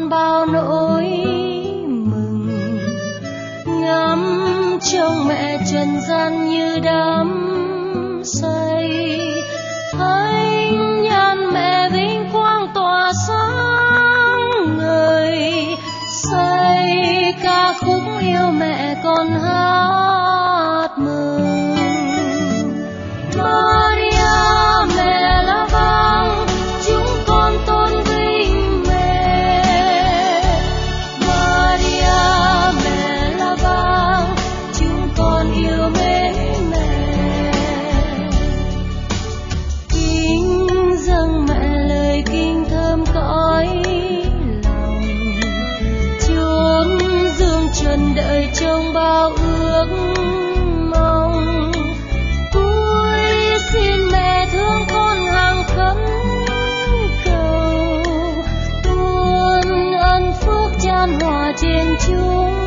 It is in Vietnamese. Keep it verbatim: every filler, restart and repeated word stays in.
con bao nỗi mừng, ngắm trông mẹ trần gian như đắm say, thấy nhan mẹ vinh quang tỏa sáng ngời, say ca khúc yêu mẹ con hát mừng. Maria mẹ la vang, chúng con tôn vinh mẹ. Maria mẹ la vang, chúng con yêu mến mẹ. Kính dâng mẹ lời kinh thơm cõi lòng, chốn dương trần đợi trông bao ước mong. Cuối xin mẹ thương con hàng khấn cầu, tuôn ân phước chan hòa trên chúng